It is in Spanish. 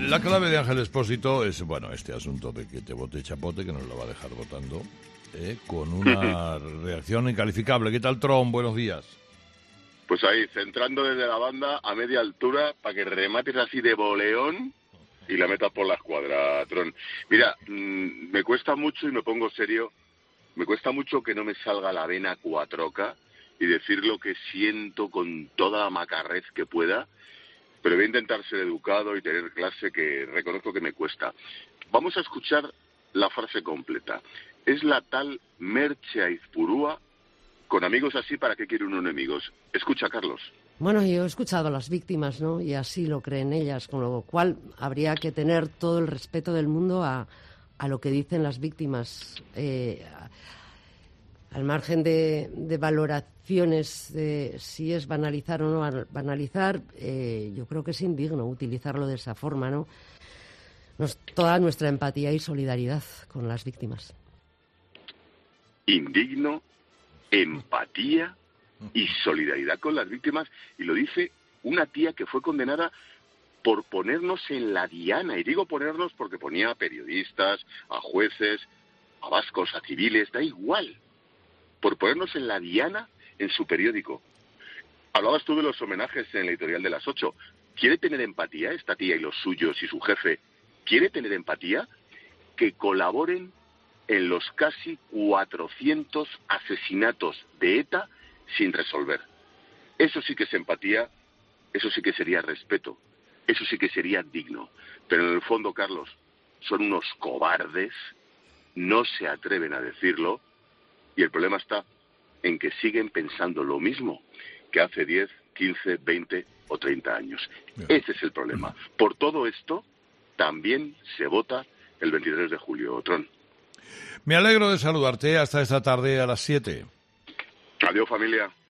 La clave de Ángel Expósito es, bueno, este asunto de que te vote Chapote, que nos lo va a dejar votando, con una reacción incalificable. ¿Qué tal, Tron? Buenos días. Pues ahí, centrando desde la banda a media altura para que remates así de boleón y la metas por la escuadra, Tron. Mira, me cuesta mucho y me pongo serio, me cuesta mucho que no me salga la vena cuatroca y decir lo que siento con toda la macarrez que pueda, pero voy a intentar ser educado y tener clase, que reconozco que me cuesta. Vamos a escuchar la frase completa. Es la tal Merche Aizpurúa. Con amigos así, ¿para qué quiere uno enemigos? Escucha, Carlos. Bueno, yo he escuchado a las víctimas, ¿no? Y así lo creen ellas, con lo cual habría que tener todo el respeto del mundo a lo que dicen las víctimas. Al margen de valoraciones de si es banalizar o no banalizar, yo creo que es indigno utilizarlo de esa forma, ¿no? Toda nuestra empatía y solidaridad con las víctimas. Indigno, empatía y solidaridad con las víctimas, y lo dice una tía que fue condenada por ponernos en la diana, y digo ponernos porque ponía a periodistas, a jueces, a vascos, a civiles, da igual, por ponernos en la diana en su periódico. Hablabas tú de los homenajes en la editorial de las 8. ¿Quiere tener empatía esta tía y los suyos y su jefe? ¿Quiere tener empatía? Que colaboren en los casi 400 asesinatos de ETA sin resolver. Eso sí que es empatía, eso sí que sería respeto, eso sí que sería digno. Pero en el fondo, Carlos, son unos cobardes, no se atreven a decirlo, y el problema está en que siguen pensando lo mismo que hace 10, 15, 20 o 30 años. Ese es el problema. Por todo esto, también se vota el 23 de julio, Tron. Me alegro de saludarte hasta esta tarde a las 7. Adiós, familia.